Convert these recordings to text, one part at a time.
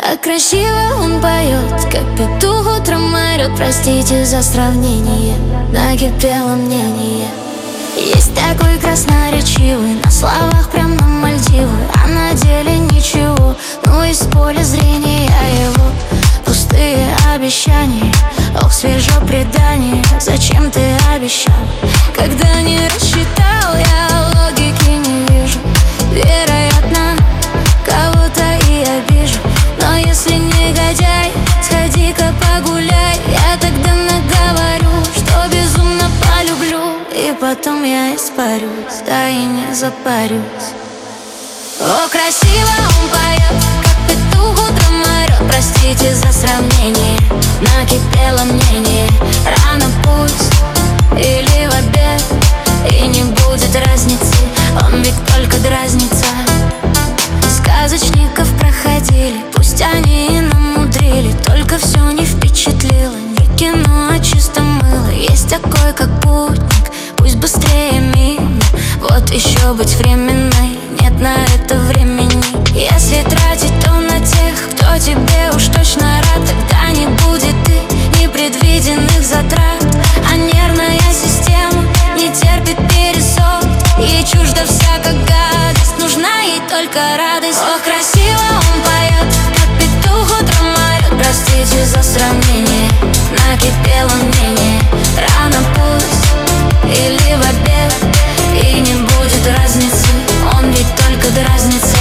А красиво он поет, как петух утром орет. Простите за сравнение, накипело мнение. Есть такой красноречивый, на словах прям на Мальдивы, а на деле ничего, ну из поля зрения его. Пустые обещания, ох, свежо предание. Зачем ты обещал, когда не рассчитал? Я логики не вижу, вероятно, кого-то и обижу. Но если негодяй, сходи-ка погуляй. Я тогда наговорю, что безумно полюблю, и потом я испарюсь, да и не запарюсь. О, красиво он поет, как петух утром орет. Простите за сравнение, накипело мнение. Рано пусть или в обед, и не будет разницы, он ведь только дразнится. Сказочников проходили, пусть они и намудрили, только все не впечатлило, не кино, а чисто мыло. Есть такой, как путник, пусть быстрее мимо. Вот еще быть временной, нет на это времени. Если тратить, то на тех, кто тебе уж точно рад. Тогда не будет и непредвиденных затрат. А нервная система не терпит пересох, ей чужда всякая гадость, нужна ей только радость. О, красиво он поет, как петух утром орет. Простите за сравнение, накипело мнение. Рано пусть или в обед, и не будет разницы, он ведь только дразнится.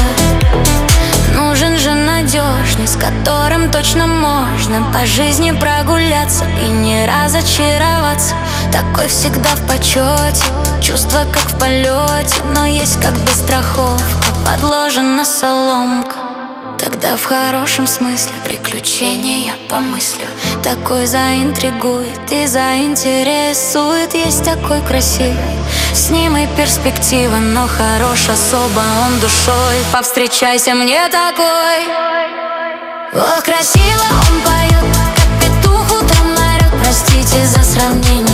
Нужен же надежный, с которым точно можно по жизни прогуляться и не разочароваться. Такой всегда в почете, чувство как в полете, но есть как бы страховка, подложена соломка. Тогда в хорошем смысле приключения помыслю. Такой заинтригует и заинтересует. Есть такой красивый, с ним и перспектива, но хорош особо он душой. Повстречайся мне такой. О, красиво он поет, как петух утром орет. Простите за сравнение,